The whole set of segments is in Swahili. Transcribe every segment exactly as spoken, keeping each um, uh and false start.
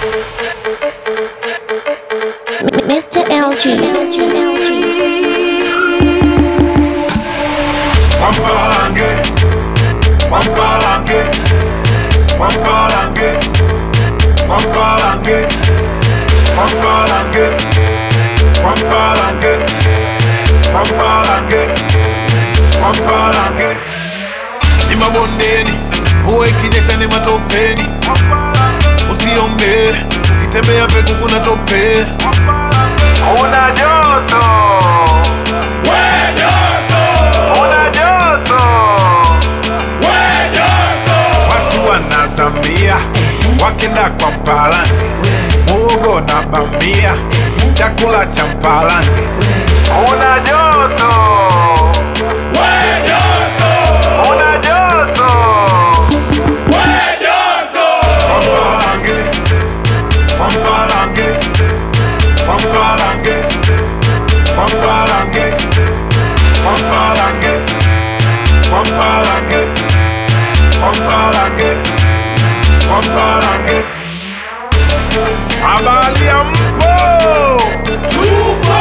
Mister L G. Wampalange, wampalange, wampalange, wampalange, wampalange, wampalange, wampalange, wampalange. Ni mabondeni, mvua ikinyesha ni matopeni. Usiombe, ukitembea peku kuna tope. Una joto, we joto. Una joto, we joto. Watu wanazamia, wakenda kwa mpalange. Muogo na bamia, chakula cha mpalange. Una joto, we joto. Una joto, we joto. Wampalange, wampalange, wampalange, wampalange, wampalange, wampalange, wampalange, wampalange. Habari ya mpo? Tupo!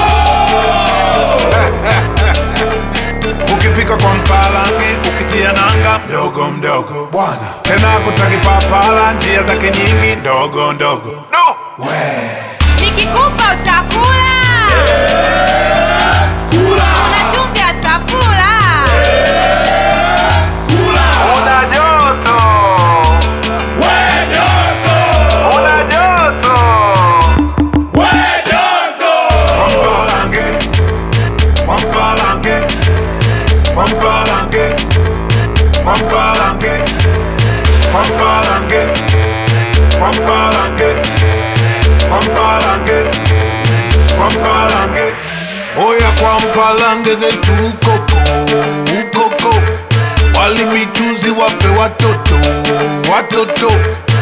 Ukifika kwa mpalange, ukitia nanga mdogo mdogo bwana, tena kutaki papala, njia zake nyingi ndogo ndogo. No! We! Nikikupa utakula. Yeah, kula. Una chumvi ya safura. Yeah, kula. Una joto, we joto. Una joto, we joto. Wampalange, wampalange, wampalange, wampalange, wampalange, wampalange, wampalange, wampalange. Oya kwa mpalange zetu ukoko, ukoko. Wali michuzi wape watoto, watoto.